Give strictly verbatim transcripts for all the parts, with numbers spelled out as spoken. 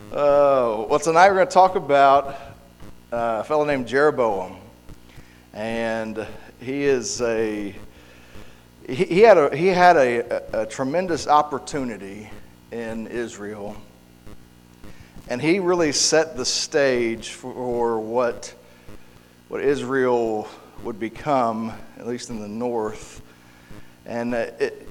Uh, well, tonight we're going to talk about uh, a fellow named Jeroboam, and he is a he, he had a he had a, a, a tremendous opportunity in Israel, and he really set the stage for what what Israel would become, at least in the north, and uh, it,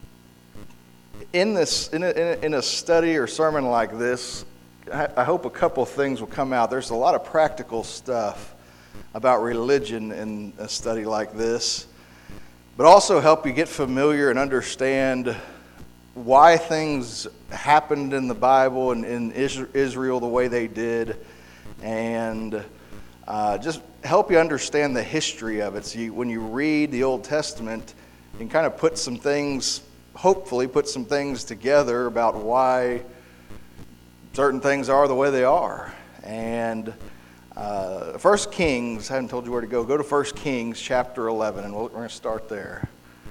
in this in a, in a study or sermon like this, I hope a couple things will come out. There's a lot of practical stuff about religion in a study like this, but also help you get familiar and understand why things happened in the Bible and in Israel the way they did, and uh, just help you understand the history of it. So you, when you read the Old Testament, you can kind of put some things, hopefully put some things together about why certain things are the way they are. And uh, First Kings, I haven't told you where to go. Go to First Kings chapter eleven, and we're going to start there.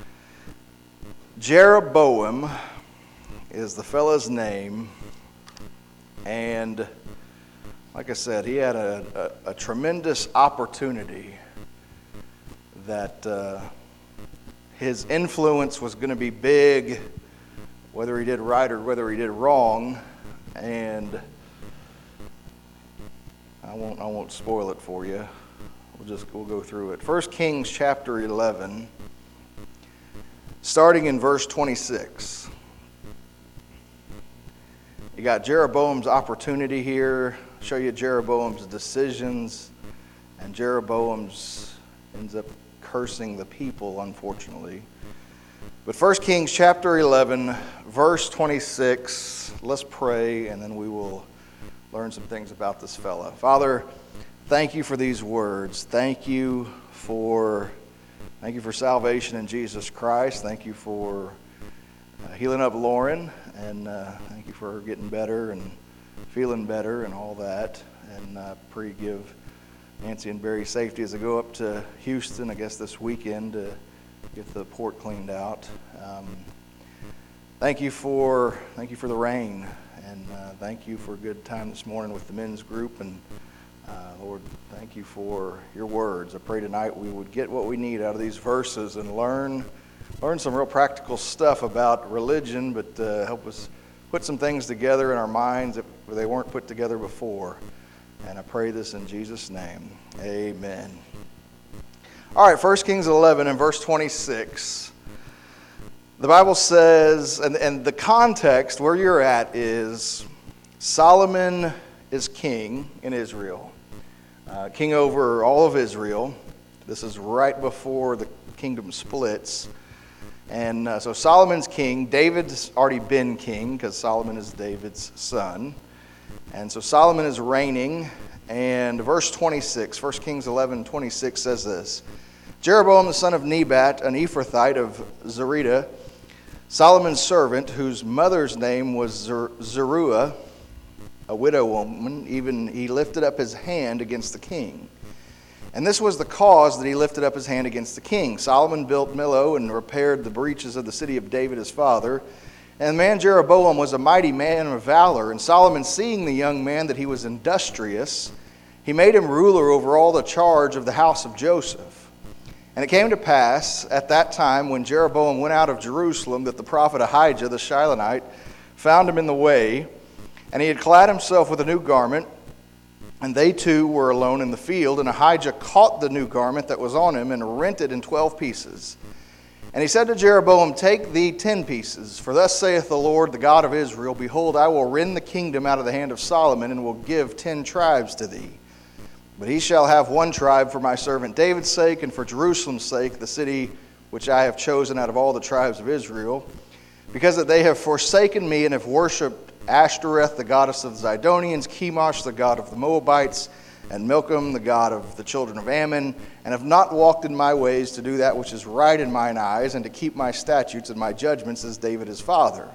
Jeroboam is the fellow's name, and like I said, he had a, a, a tremendous opportunity that uh, his influence was going to be big, whether he did right or whether he did wrong. And I won't I won't spoil it for you. We'll just we'll go through it. First Kings chapter eleven, starting in verse twenty-six. You got Jeroboam's opportunity here. Show you Jeroboam's decisions, and Jeroboam's ends up cursing the people, unfortunately. But First Kings chapter eleven, verse twenty-six. Let's pray, and then we will learn some things about this fella. Father, thank you for these words. Thank you for thank you for salvation in Jesus Christ. Thank you for uh, healing up Lauren, and uh, thank you for her getting better and feeling better and all that. And uh, pray give Nancy and Barry safety as they go up to Houston, I guess this weekend, to get the port cleaned out. Um, Thank you for thank you for the rain, and uh, thank you for a good time this morning with the men's group. And uh, Lord, thank you for your words. I pray tonight we would get what we need out of these verses and learn learn some real practical stuff about religion, but uh, help us put some things together in our minds if they weren't put together before. And I pray this in Jesus' name. Amen. All right, First Kings eleven and verse twenty-six. The Bible says, and, and the context where you're at is Solomon is king in Israel, uh, king over all of Israel. This is right before the kingdom splits. And uh, so Solomon's king. David's already been king because Solomon is David's son. And so Solomon is reigning. And verse twenty-six, First Kings eleven twenty-six says this. Jeroboam the son of Nebat, an Ephrathite of Zerida, Solomon's servant, whose mother's name was Zer- Zeruiah, a widow woman, even he lifted up his hand against the king. And this was the cause that he lifted up his hand against the king. Solomon built Millo and repaired the breaches of the city of David his father. And the man Jeroboam was a mighty man of valor. And Solomon, seeing the young man that he was industrious, he made him ruler over all the charge of the house of Joseph. And it came to pass at that time when Jeroboam went out of Jerusalem that the prophet Ahijah the Shilonite found him in the way, and he had clad himself with a new garment, and they two were alone in the field. And Ahijah caught the new garment that was on him and rent it in twelve pieces. And he said to Jeroboam, Take thee ten pieces, for thus saith the Lord, the God of Israel, Behold, I will rend the kingdom out of the hand of Solomon, and will give ten tribes to thee. But he shall have one tribe for my servant David's sake, and for Jerusalem's sake, the city which I have chosen out of all the tribes of Israel, because that they have forsaken me and have worshipped Ashtoreth, the goddess of the Zidonians, Chemosh, the god of the Moabites, and Milcom, the god of the children of Ammon, and have not walked in my ways to do that which is right in mine eyes, and to keep my statutes and my judgments as David his father.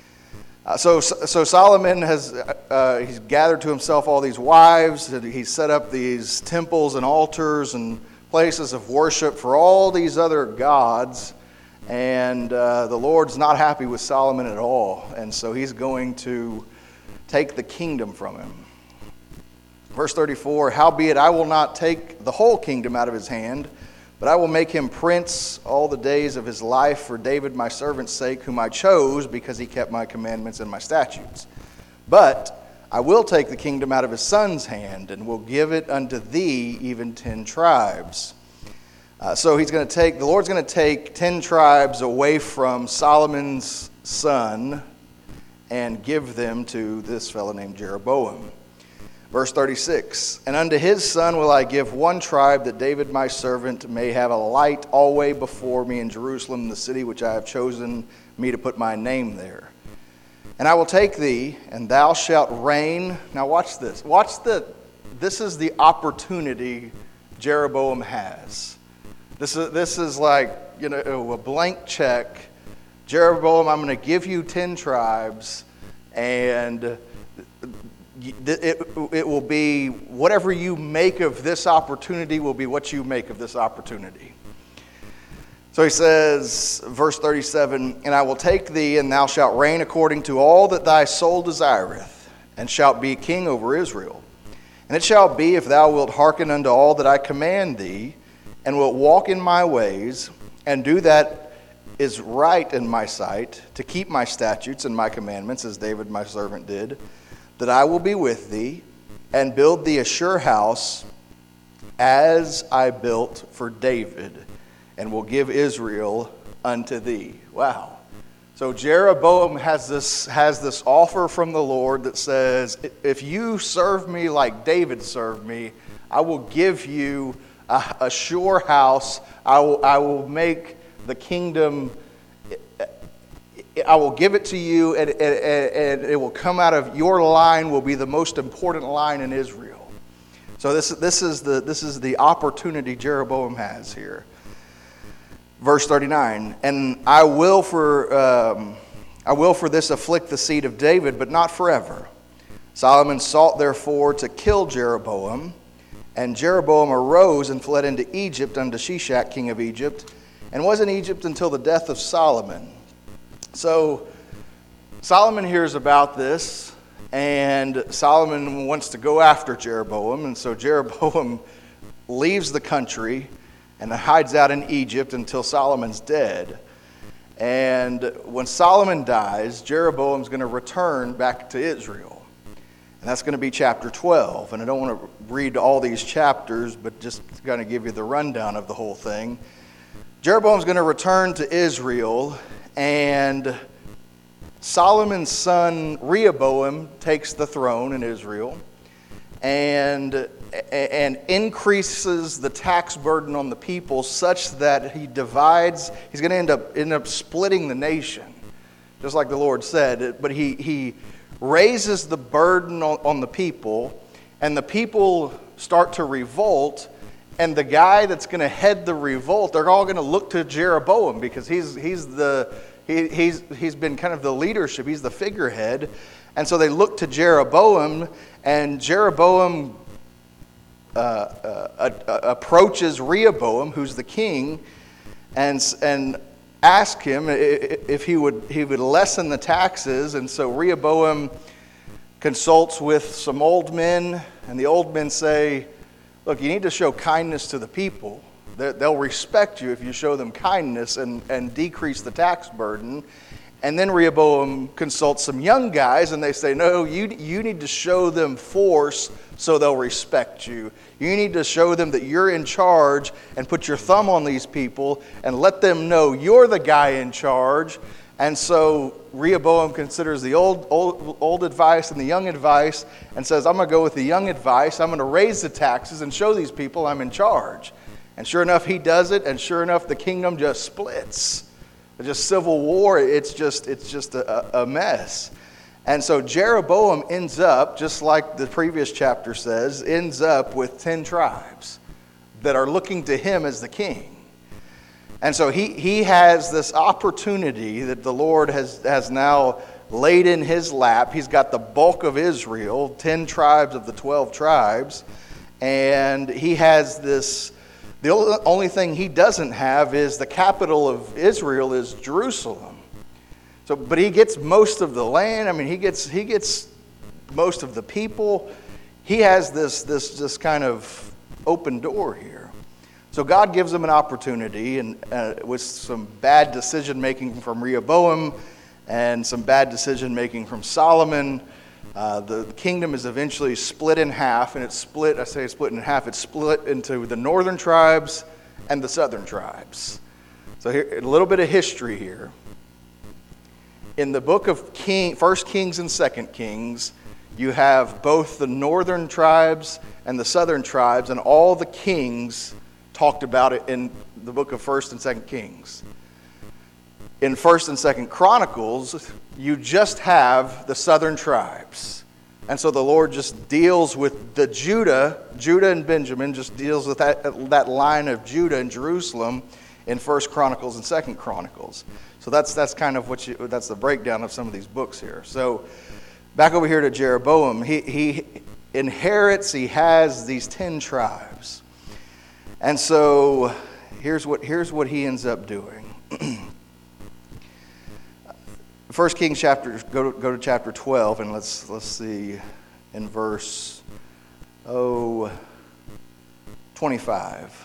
Uh, so, so Solomon has uh, he's gathered to himself all these wives. He's set up these temples and altars and places of worship for all these other gods, and uh, the Lord's not happy with Solomon at all. And so he's going to take the kingdom from him. Verse thirty-four, howbeit I will not take the whole kingdom out of his hand, but I will make him prince all the days of his life for David my servant's sake, whom I chose, because he kept my commandments and my statutes. But I will take the kingdom out of his son's hand, and will give it unto thee, even ten tribes. Uh, so he's going to take, the Lord's going to take ten tribes away from Solomon's son and give them to this fellow named Jeroboam. Verse thirty-six, and unto his son will I give one tribe, that David my servant may have a light always before me in Jerusalem, the city which I have chosen me to put my name there. And I will take thee, and thou shalt reign. Now watch this. Watch the, this is the opportunity Jeroboam has. This is, this is like, you know, a blank check. Jeroboam, I'm going to give you ten tribes, and it, it will be, whatever you make of this opportunity will be what you make of this opportunity. So he says, verse thirty-seven, and I will take thee, and thou shalt reign according to all that thy soul desireth, and shalt be king over Israel. And it shall be, if thou wilt hearken unto all that I command thee, and wilt walk in my ways, and do that is right in my sight, to keep my statutes and my commandments, as David my servant did, that I will be with thee, and build thee a sure house, as I built for David, and will give Israel unto thee. Wow. So Jeroboam has this, has this offer from the Lord that says, if you serve me like David served me, I will give you a, a sure house. I will, I will make the kingdom, I will give it to you, and, and, and it will come out of your line, will be the most important line in Israel. So this, this, is, the, this is the opportunity Jeroboam has here. Verse thirty-nine, and I will for um, I will for this afflict the seed of David, but not forever. Solomon sought therefore to kill Jeroboam, and Jeroboam arose and fled into Egypt unto Shishak king of Egypt, and was in Egypt until the death of Solomon. So Solomon hears about this, and Solomon wants to go after Jeroboam, and so Jeroboam leaves the country and hides out in Egypt until Solomon's dead. And when Solomon dies, Jeroboam's going to return back to Israel. And that's going to be chapter twelve. And I don't want to read all these chapters, but just kind of give you the rundown of the whole thing. Jeroboam's going to return to Israel, and Solomon's son Rehoboam takes the throne in Israel, and and increases the tax burden on the people such that he divides, he's going to end up end up splitting the nation, just like the Lord said. But he, he raises the burden on, on the people, and the people start to revolt, and the guy that's going to head the revolt, they're all going to look to Jeroboam, because he's he's the he, he's he's been kind of the leadership, he's the figurehead. And so they look to Jeroboam, and Jeroboam Uh, uh, uh, approaches Rehoboam, who's the king, and and ask him if he would he would lessen the taxes. And so Rehoboam consults with some old men, and the old men say, "Look, you need to show kindness to the people. They're, they'll respect you if you show them kindness and and decrease the tax burden." And then Rehoboam consults some young guys, and they say, no, you, you need to show them force so they'll respect you. You need to show them that you're in charge and put your thumb on these people and let them know you're the guy in charge. And so Rehoboam considers the old, old, old advice and the young advice and says, I'm going to go with the young advice. I'm going to raise the taxes and show these people I'm in charge. And sure enough, he does it, and sure enough, the kingdom just splits. Just civil war, it's just it's just a, a mess. And so Jeroboam ends up, just like the previous chapter says, ends up with ten tribes that are looking to him as the king. And so he, he has this opportunity that the Lord has, has now laid in his lap. He's got the bulk of Israel, ten tribes of the twelve tribes, and he has this. The only thing he doesn't have is the capital of Israel is Jerusalem. So, but he gets most of the land. I mean, he gets he gets most of the people. He has this, this, this kind of open door here. So God gives him an opportunity, and uh, with some bad decision-making from Rehoboam and some bad decision-making from Solomon, uh, the kingdom is eventually split in half, and it's split, I say split in half, it's split into the northern tribes and the southern tribes. So here, a little bit of history here. In the book of King, First Kings and Second Kings, you have both the northern tribes and the southern tribes, and all the kings talked about it in the book of First and Second Kings. In First and Second Chronicles, you just have the southern tribes. And so the Lord just deals with the Judah, Judah and Benjamin, just deals with that, that line of Judah and Jerusalem in First Chronicles and Second Chronicles. So that's that's kind of what you, that's the breakdown of some of these books here. So back over here to Jeroboam, he, he inherits, he has these ten tribes. And so here's what here's what he ends up doing. First Kings chapter, go to, go to chapter twelve, and let's let's see in verse oh twenty-five.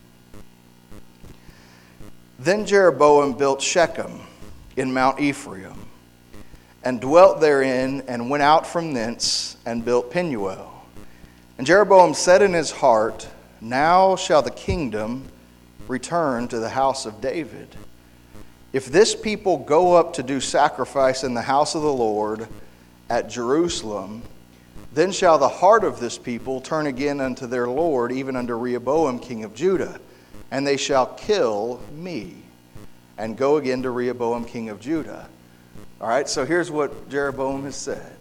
Then Jeroboam built Shechem in Mount Ephraim, and dwelt therein, and went out from thence, and built Penuel. And Jeroboam said in his heart, Now shall the kingdom return to the house of David. If this people go up to do sacrifice in the house of the Lord at Jerusalem, then shall the heart of this people turn again unto their Lord, even unto Rehoboam king of Judah, and they shall kill me, and go again to Rehoboam king of Judah. All right, so here's what Jeroboam has said.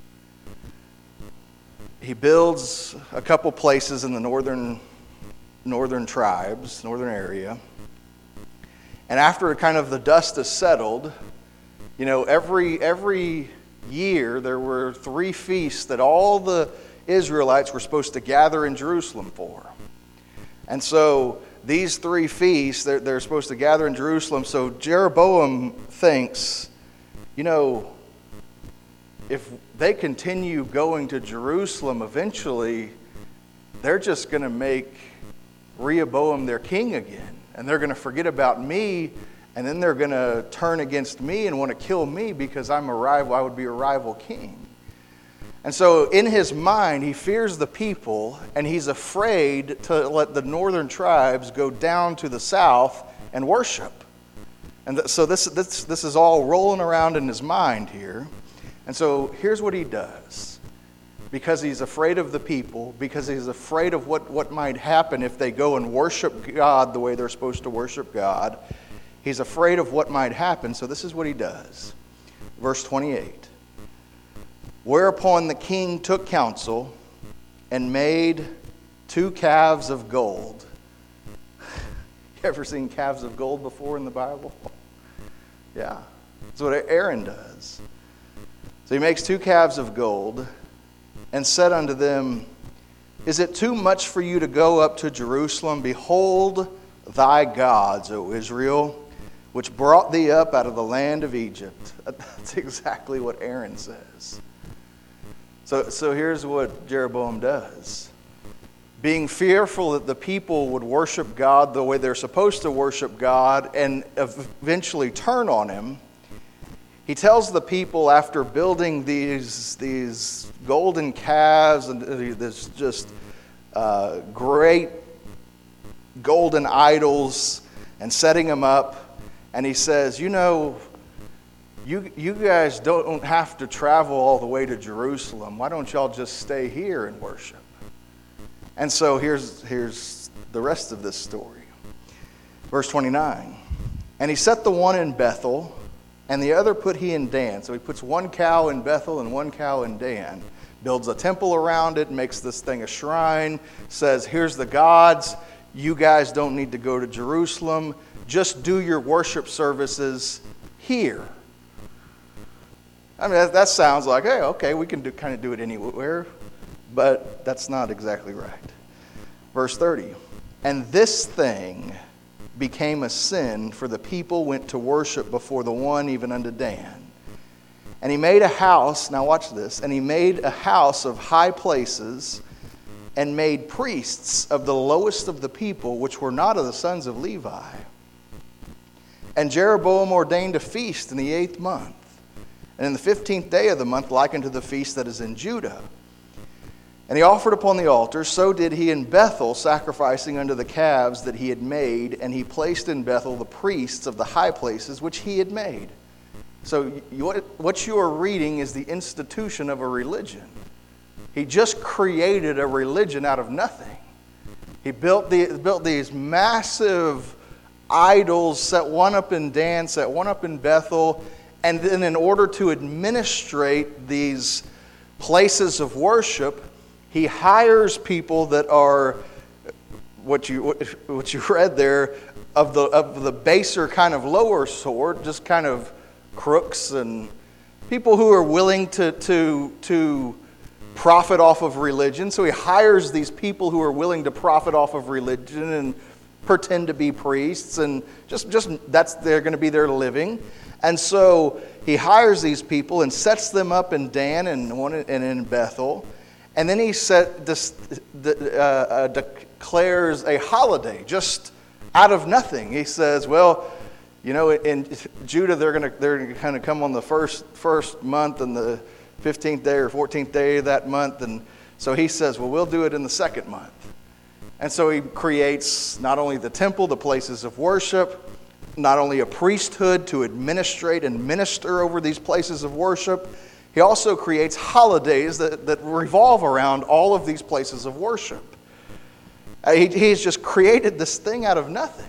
He builds a couple places in the northern northern tribes, northern area. And after kind of the dust is settled, you know, every every year there were three feasts that all the Israelites were supposed to gather in Jerusalem for. And so these three feasts, they're, they're supposed to gather in Jerusalem. So Jeroboam thinks, you know, if they continue going to Jerusalem, eventually they're just going to make Rehoboam their king again. And they're going to forget about me, and then they're going to turn against me and want to kill me because I'm a rival, I would be a rival king. And so in his mind, he fears the people, and he's afraid to let the northern tribes go down to the south and worship. And th- so this, this, this is all rolling around in his mind here. And so here's what he does. Because he's afraid of the people, because he's afraid of what, what might happen if they go and worship God the way they're supposed to worship God, he's afraid of what might happen, so this is what he does. Verse twenty-eight. Whereupon the king took counsel and made two calves of gold. You ever seen calves of gold before in the Bible? Yeah, that's what Aaron does. So he makes two calves of gold and said unto them, Is it too much for you to go up to Jerusalem? Behold thy gods, O Israel, which brought thee up out of the land of Egypt. That's exactly what Aaron says. So, so here's what Jeroboam does. Being fearful that the people would worship God the way they're supposed to worship God and eventually turn on him, he tells the people, after building these, these golden calves and this just uh, great golden idols and setting them up, and he says, you know, You you guys don't have to travel all the way to Jerusalem. Why don't y'all just stay here and worship? And so here's, here's the rest of this story. Verse twenty-nine. And he set the one in Bethel, and the other put he in Dan. So he puts one cow in Bethel and one cow in Dan. Builds a temple around it, makes this thing a shrine, says, here's the gods. You guys don't need to go to Jerusalem. Just do your worship services here. I mean, that, that sounds like, hey, okay, we can do, kind of do it anywhere, but that's not exactly right. Verse thirty, and this thing became a sin, for the people went to worship before the one, even unto Dan. And he made a house, now watch this, and he made a house of high places and made priests of the lowest of the people, which were not of the sons of Levi. And Jeroboam ordained a feast in the eighth month, and in the fifteenth day of the month, like unto the feast that is in Judah. And he offered upon the altar, so did he in Bethel, sacrificing unto the calves that he had made, and he placed in Bethel the priests of the high places which he had made. So you, what you are reading is the institution of a religion. He just created a religion out of nothing. He built, the, built these massive idols, set one up in Dan, set one up in Bethel, and then in order to administrate these places of worship, he hires people that are, what you what you read there, of the of the baser kind of lower sort, just kind of crooks and people who are willing to to to profit off of religion. So he hires these people who are willing to profit off of religion and pretend to be priests, and just just that's they're going to be their living. And so he hires these people and sets them up in Dan and one and in Bethel. And then he set this, uh, uh, declares a holiday just out of nothing. He says, well, you know, in Judah they're going to they're going to kind of come on the first first month and the fifteenth day or fourteenth day of that month, and so he says, well, we'll do it in the second month. And so he creates not only the temple, the places of worship, not only a priesthood to administrate and minister over these places of worship. He also creates holidays that, that revolve around all of these places of worship. He, he's just created this thing out of nothing.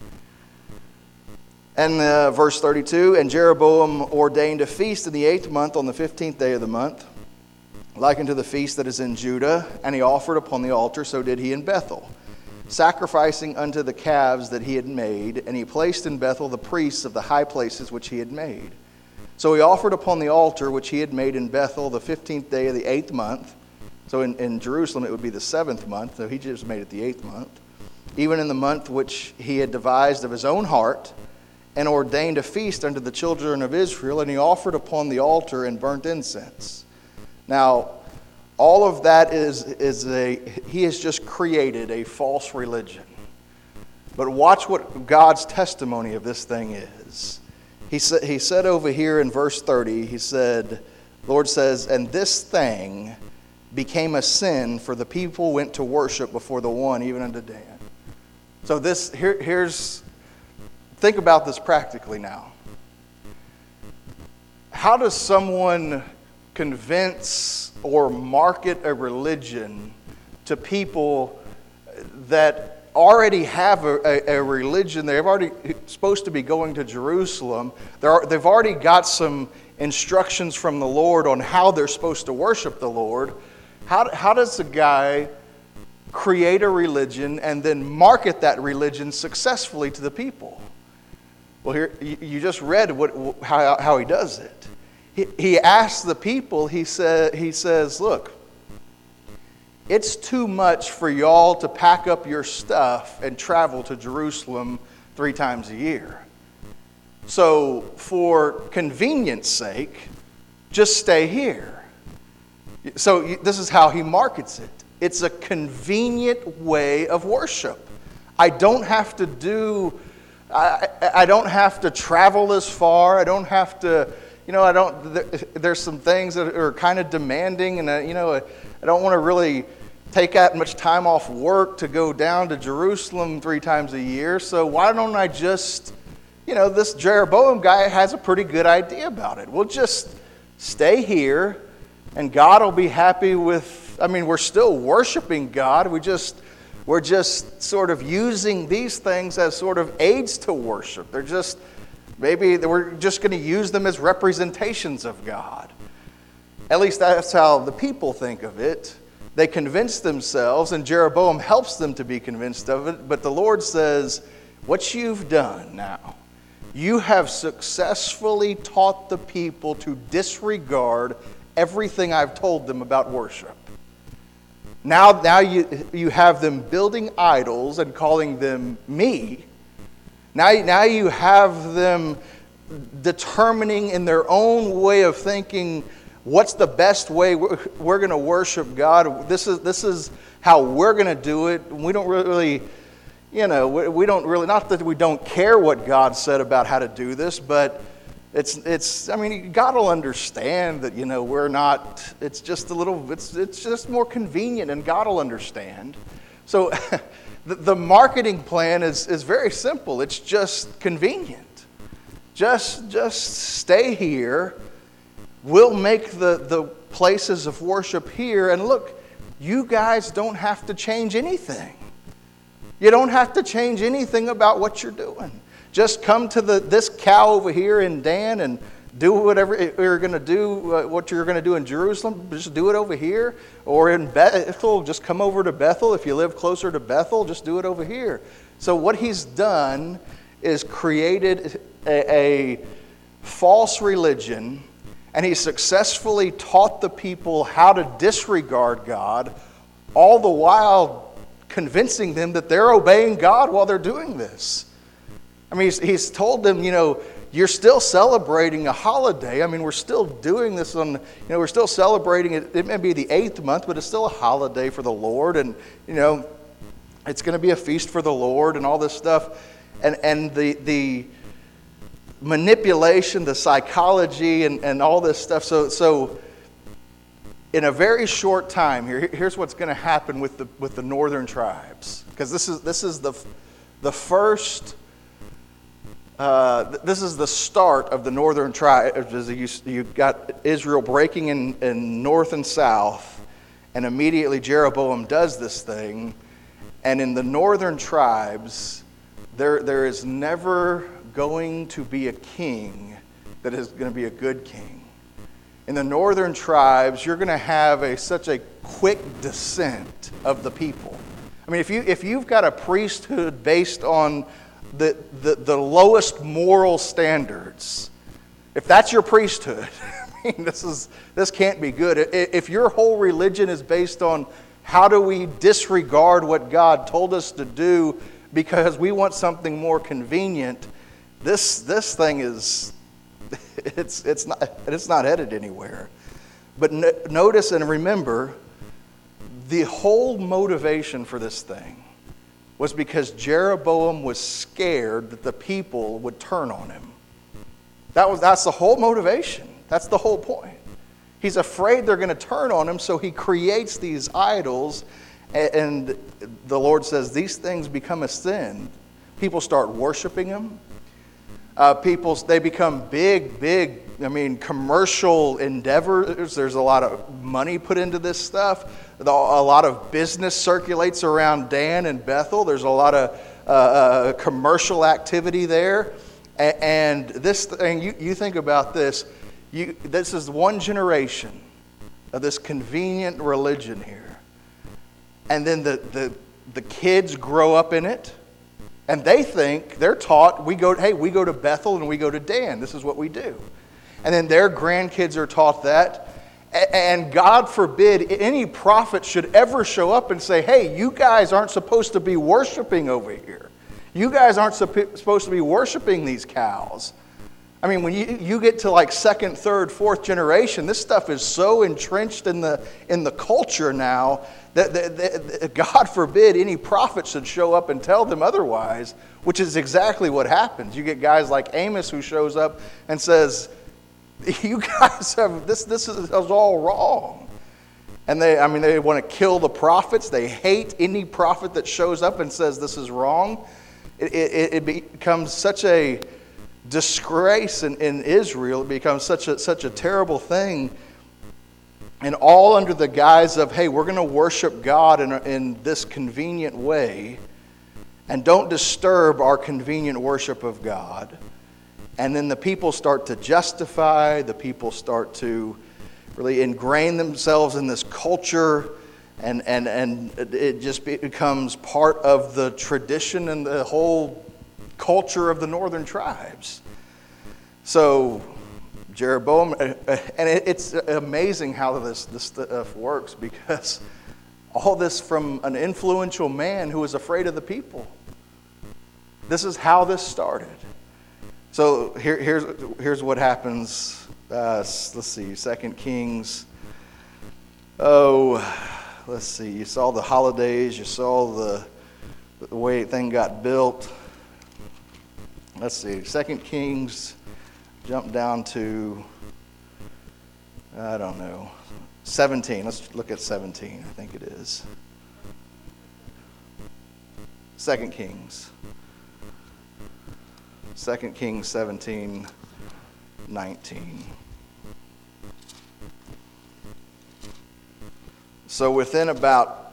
And uh, verse thirty-two, and Jeroboam ordained a feast in the eighth month on the fifteenth day of the month, like unto the feast that is in Judah, and he offered upon the altar, so did he in Bethel, sacrificing unto the calves that he had made, and he placed in Bethel the priests of the high places which he had made. So he offered upon the altar which he had made in Bethel the fifteenth day of the eighth month. So in, in Jerusalem it would be the seventh month, so he just made it the eighth month. Even in the month which he had devised of his own heart, and ordained a feast unto the children of Israel, and he offered upon the altar and burnt incense. Now, all of that is, is a, he has just created a false religion. But watch what God's testimony of this thing is. He said, he said over here in verse thirty, he said, Lord says, and this thing became a sin, for the people went to worship before the one, even unto Dan. So this, here, here's, think about this practically now. How does someone convince or market a religion to people that already have a, a, a religion? They're already supposed to be going to Jerusalem. They're, they've already got some instructions from the Lord on how they're supposed to worship the Lord. How, how does a guy create a religion and then market that religion successfully to the people? Well, here you, you just read what, how, how he does it. He, he asks the people, he, sa- he says, look, it's too much for y'all to pack up your stuff and travel to Jerusalem three times a year. So for convenience sake, just stay here. So this is how he markets it. It's a convenient way of worship. I don't have to do, I, I don't have to travel as far. I don't have to, you know, I don't, there's some things that are kind of demanding, and, you know, I don't want to really take that much time off work to go down to Jerusalem three times a year. So why don't I just, you know, this Jeroboam guy has a pretty good idea about it. We'll just stay here and God will be happy with, I mean, we're still worshiping God. We just, we're just sort of using these things as sort of aids to worship. They're just, maybe we're just going to use them as representations of God. At least that's how the people think of it. They convince themselves, and Jeroboam helps them to be convinced of it. But the Lord says, what you've done now, you have successfully taught the people to disregard everything I've told them about worship. Now, now you, you have them building idols and calling them me. Now, now you have them determining in their own way of thinking what's the best way we're, we're going to worship God. This is this is how we're going to do it. We don't really, you know, we, we don't really, not that we don't care what God said about how to do this, but it's, it's. I mean, God will understand that, you know, we're not, it's just a little, it's, it's just more convenient, and God will understand. So the, the marketing plan is, is very simple. It's just convenient. Just, just stay here. We'll make the, the places of worship here. And look, you guys don't have to change anything. You don't have to change anything about what you're doing. Just come to the this cow over here in Dan and do whatever you're going to do, uh, what you're going to do in Jerusalem. Just do it over here. Or in Bethel, just come over to Bethel. If you live closer to Bethel, just do it over here. So what he's done is created a, a false religion, and he successfully taught the people how to disregard God, all the while convincing them that they're obeying God while they're doing this. I mean, he's, he's told them, you know, you're still celebrating a holiday. I mean, we're still doing this on, you know, we're still celebrating it. It may be the eighth month, but it's still a holiday for the Lord. And, you know, it's going to be a feast for the Lord and all this stuff. And and the the manipulation, the psychology, and, and all this stuff. So so in a very short time here, here's what's going to happen with the with the northern tribes, because this is this is the the first. Uh, this is the start of the northern tribes. You you got Israel breaking in, in north and south, and immediately Jeroboam does this thing, and in the northern tribes, there there is never going to be a king that is going to be a good king. In the northern tribes, you're going to have a such a quick descent of the people. I mean, if you if you've got a priesthood based on the the, the lowest moral standards, if that's your priesthood, I mean, this is this can't be good. If your whole religion is based on how do we disregard what God told us to do because we want something more convenient, this this thing is it's it's not it's not headed anywhere. But no, notice and remember, the whole motivation for this thing was because Jeroboam was scared that the people would turn on him. That was that's the whole motivation. That's the whole point. He's afraid they're going to turn on him, so he creates these idols. And the Lord says these things become a sin. People start worshiping them. Uh, people, they become big, big, I mean, commercial endeavors. There's a lot of money put into this stuff. A lot of business circulates around Dan and Bethel. There's a lot of uh, uh, commercial activity there. A- and this thing, you, you think about this, you, this is one generation of this convenient religion here. And then the, the, the kids grow up in it, and they think, they're taught, we go, hey, we go to Bethel and we go to Dan. This is what we do. And then their grandkids are taught that. And God forbid any prophet should ever show up and say, hey, you guys aren't supposed to be worshiping over here. You guys aren't supposed to be worshiping these cows. I mean, when you, you get to like second, third, fourth generation, this stuff is so entrenched in the in the culture now that, that, that God forbid any prophet should show up and tell them otherwise, which is exactly what happens. You get guys like Amos who shows up and says, you guys have, this, this is all wrong. And they, I mean, they want to kill the prophets. They hate any prophet that shows up and says this is wrong. It, it, it becomes such a disgrace in, in Israel. It becomes such a such a terrible thing, and all under the guise of, hey, we're going to worship God in, in this convenient way, and don't disturb our convenient worship of God. And then the people start to justify, the people start to really ingrain themselves in this culture, and and, and it just becomes part of the tradition and the whole culture of the northern tribes. So Jeroboam, and it's amazing how this, this stuff works, because all this from an influential man who was afraid of the people. This is how this started. So here, here's here's what happens. Uh, let's see, Second Kings. Oh, let's see. You saw the holidays. You saw the the way thing got built. Let's see. Second Kings. Jump down to, I don't know, seventeen. Let's look at seventeen. I think it is. Second Kings. Second Kings seventeen, nineteen. So within about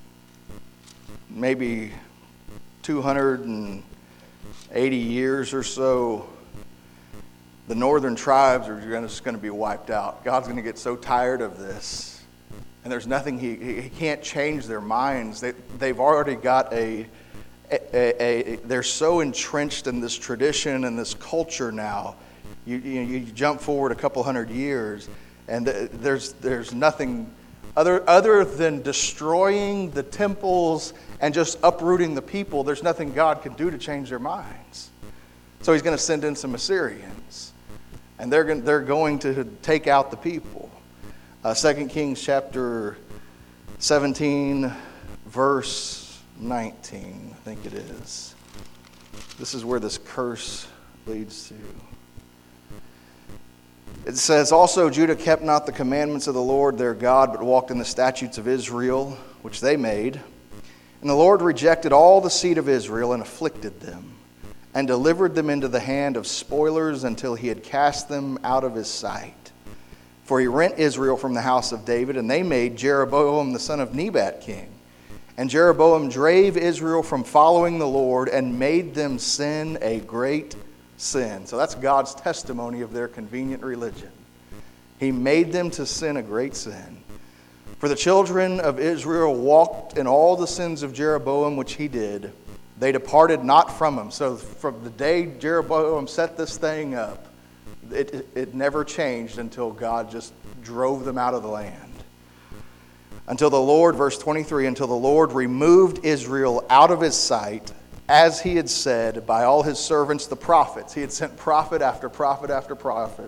maybe two hundred eighty years or so, the northern tribes are just going to be wiped out. God's going to get so tired of this, and there's nothing he he can't change their minds. They they've already got a, a, a, a they're so entrenched in this tradition and this culture now. You you, you jump forward a couple hundred years, and there's there's nothing other other than destroying the temples and just uprooting the people. There's nothing God can do to change their minds. So He's going to send in some Assyrians. And they're going, they're going to take out the people. Uh, Second Kings chapter seventeen, verse nineteen, I think it is. This is where this curse leads to. It says, "Also Judah kept not the commandments of the Lord their God, but walked in the statutes of Israel, which they made. And the Lord rejected all the seed of Israel and afflicted them, and delivered them into the hand of spoilers until he had cast them out of his sight. For he rent Israel from the house of David, and they made Jeroboam the son of Nebat king. And Jeroboam drave Israel from following the Lord and made them sin a great sin." So that's God's testimony of their convenient religion. He made them to sin a great sin. "For the children of Israel walked in all the sins of Jeroboam which he did. They departed not from him." So from the day Jeroboam set this thing up, it, it never changed until God just drove them out of the land. Until the Lord, verse twenty-three, until the Lord removed Israel out of his sight, as he had said by all his servants the prophets. He had sent prophet after prophet after prophet.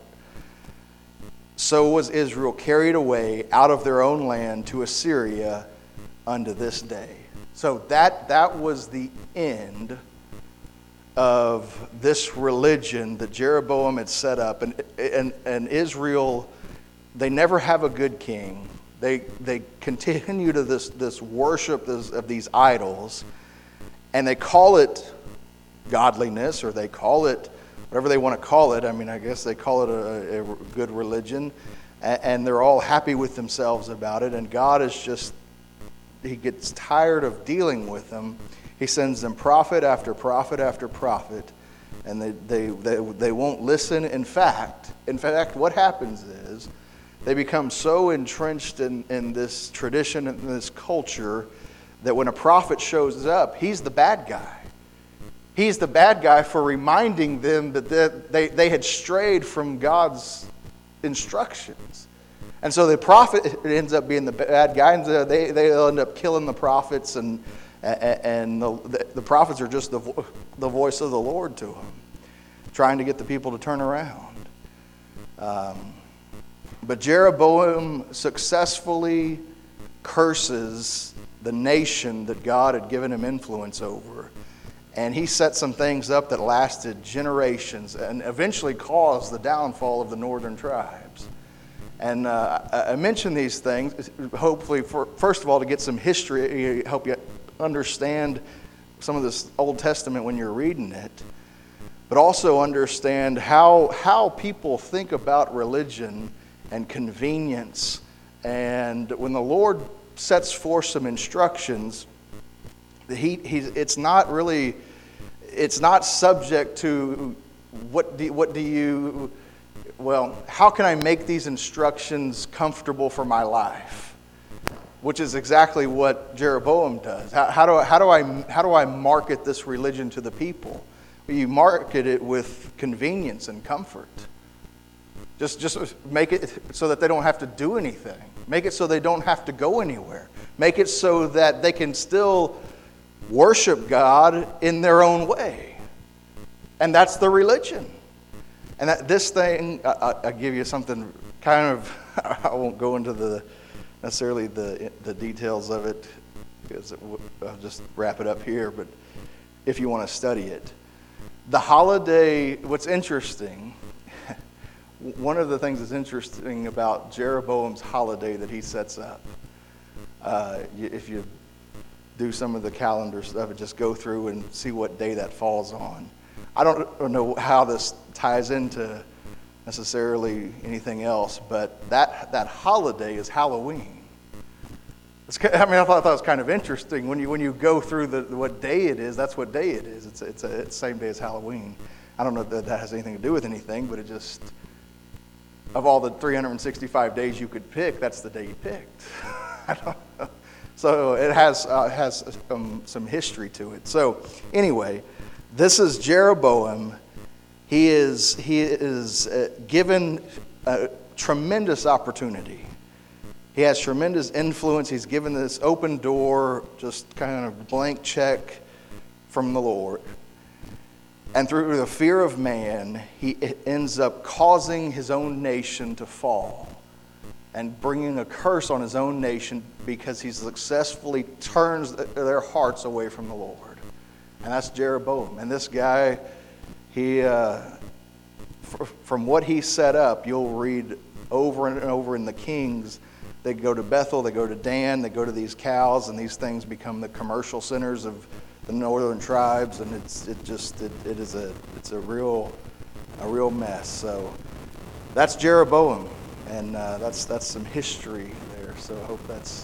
So was Israel carried away out of their own land to Assyria unto this day. So that that was the end of this religion that Jeroboam had set up. And, and, and Israel, they never have a good king. They they continue to this, this worship this, of these idols. And they call it godliness, or they call it whatever they want to call it. I mean, I guess they call it a, a good religion. And, and they're all happy with themselves about it. And God is just, he gets tired of dealing with them. He sends them prophet after prophet after prophet, and they, they, they, they won't listen. In fact, in fact, what happens is they become so entrenched in, in this tradition and this culture that when a prophet shows up, he's the bad guy. He's the bad guy for reminding them that they, they had strayed from God's instructions. And so the prophet ends up being the bad guy, and they, they end up killing the prophets, and and the, the prophets are just the, the voice of the Lord to them, trying to get the people to turn around. Um, but Jeroboam successfully curses the nation that God had given him influence over. And he set some things up that lasted generations and eventually caused the downfall of the northern tribes. And uh, I mention these things, hopefully, for, first of all, to get some history, help you understand some of this Old Testament when you're reading it, but also understand how, how people think about religion and convenience. And when the Lord sets forth some instructions, he, he it's not really, it's not subject to what do, what do you, well, how can I make these instructions comfortable for my life? Which is exactly what Jeroboam does. How, how, do, how, do I, how do I market this religion to the people? Well, you market it with convenience and comfort. Just, just make it so that they don't have to do anything. Make it so they don't have to go anywhere. Make it so that they can still worship God in their own way. And that's the religion. And that, this thing, I, I, I'll give you something kind of, I won't go into the necessarily the the details of it, because it, I'll just wrap it up here, but if you want to study it. The holiday, what's interesting, one of the things that's interesting about Jeroboam's holiday that he sets up, uh, if you do some of the calendar stuff and just go through and see what day that falls on. I don't know how this ties into necessarily anything else, but that, that holiday is Halloween. It's, I mean, I thought that was kind of interesting. When you when you go through the what day it is, that's what day it is. It's it's, a, it's the same day as Halloween. I don't know that that has anything to do with anything, but it just, of all the three hundred sixty-five days you could pick, that's the day you picked. I don't know. So it has uh, has um, some history to it. So anyway, this is Jeroboam. He is he is uh, given a tremendous opportunity. He has tremendous influence. He's given this open door, just kind of blank check from the Lord. And through the fear of man, he ends up causing his own nation to fall and bringing a curse on his own nation because he successfully turns their hearts away from the Lord. And that's Jeroboam. And this guy, he, uh, f- from what he set up, you'll read over and over in the Kings. They go to Bethel, they go to Dan, they go to these cows, and these things become the commercial centers of the northern tribes, and it's it just it, it is a it's a real a real mess. So that's Jeroboam, and uh, that's that's some history there. So I hope that's